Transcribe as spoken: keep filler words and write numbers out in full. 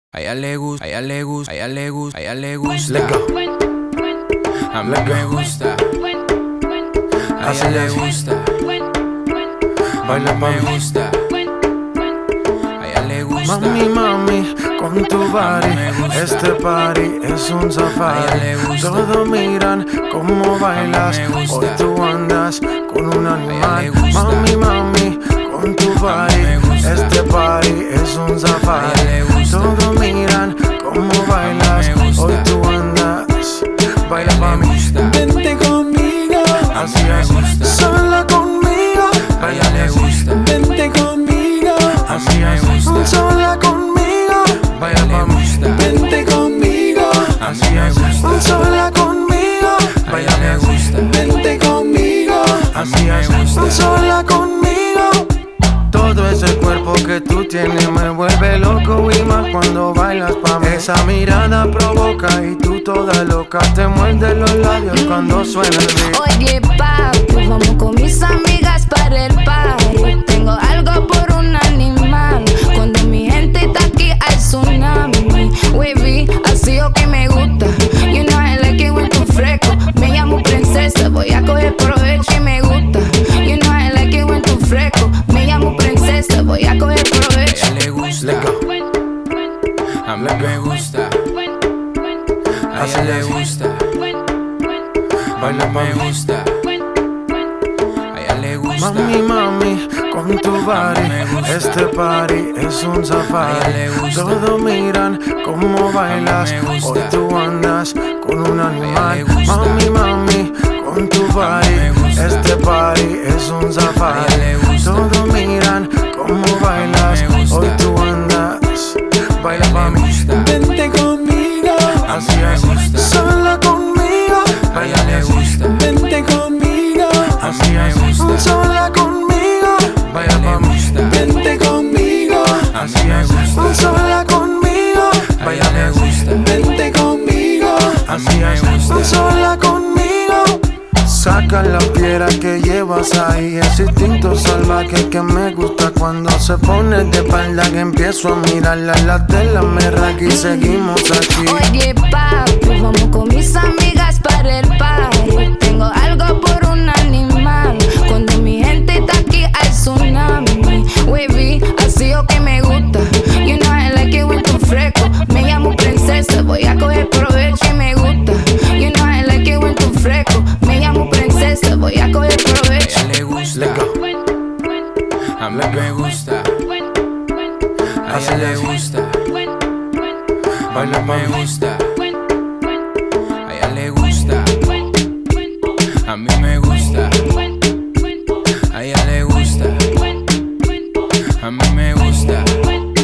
A ella le gusta, a ella le gusta, a ella le gusta, a ella le gusta. Let's go. A mí me gusta. A ella le gusta. Baila me mami. gusta. A ella le gusta. Mami, mami, con tu body, me gusta. este party es un A ella safari. le gusta. Todos miran cómo bailas, me gusta. hoy tú andas con un ella animal. le gusta. Mami, mami, con tu body, me gusta. este party es un A ella safari. le gusta. Todos miran cómo bailas, me gusta. hoy tú andas. Baila A ella le mami, gusta. vente conmigo, así me es, gusta. sola conmigo. A ella le gusta. Vente conmigo, así me es, gusta. sola conmigo. Baila le mami, gusta. vente conmigo, A mí así me es, gusta. sola conmigo. A Baila ella le gusta. vente conmigo, así me es, gusta. sola conmigo. Todo ese cuerpo que tú tienes me vuelve loco y más cuando bailas pa' mí. Esa mirada provoca y tú toda loca te muerdes los labios cuando suena el beat. Oye, papi, vamos con mis amigas para el party. Tengo algo por un animal. Cuando mi gente está aquí hay tsunami. Wavy, así o que me gusta. You know I like it when tú fresco. Me llamo princesa, voy a coger provecho y me gusta. You know I like it when tú fresco. Me llamo princesa, voy a coger A provecho. ella le gusta. Let's go. A mí me gusta. A ella le gusta. Baila Me mami. gusta. A ella le gusta. Mami, mami, con tu body, me gusta. este party es un A ella safari. le gusta. Todos miran cómo bailas, me gusta. hoy tú andas con un animal. le gusta. Mami, mami, con tu body, me gusta. este party es un safari. A ella le gusta. Todos miran cómo bailas, me gusta. hoy tú andas. Baila me mami, gusta. vente conmigo, así me es, gusta. sola conmigo. A ella le gusta. Vente conmigo, así me es, gusta. sola conmigo. Baila le mami, gusta. vente conmigo, así me es, gusta. sola conmigo. A Baila ella le gusta. vente conmigo, así me es, gusta. sola conmigo. Saca la fiera que llevas ahí, ese instinto salvaje que me gusta cuando se pone de espalda que empiezo a mirarla, la tela me raca y seguimos aquí. Oye, papi, vamos con mis amigas para el party. Tengo algo por un animal. Cuando mi gente está aquí hay tsunami. Wavy, así o que me gusta. You know I like it when tú fresco. Me llamo princesa, voy a coger provecho y me gusta. You know I like it when tú fresco. Me llamo princesa, voy a coger A provecho. ella le gusta. Let's go. A mí me gusta. A ella le gusta. Baila Me mami, gusta. A ella le gusta. A mí me gusta. A ella le gusta. A mí me gusta.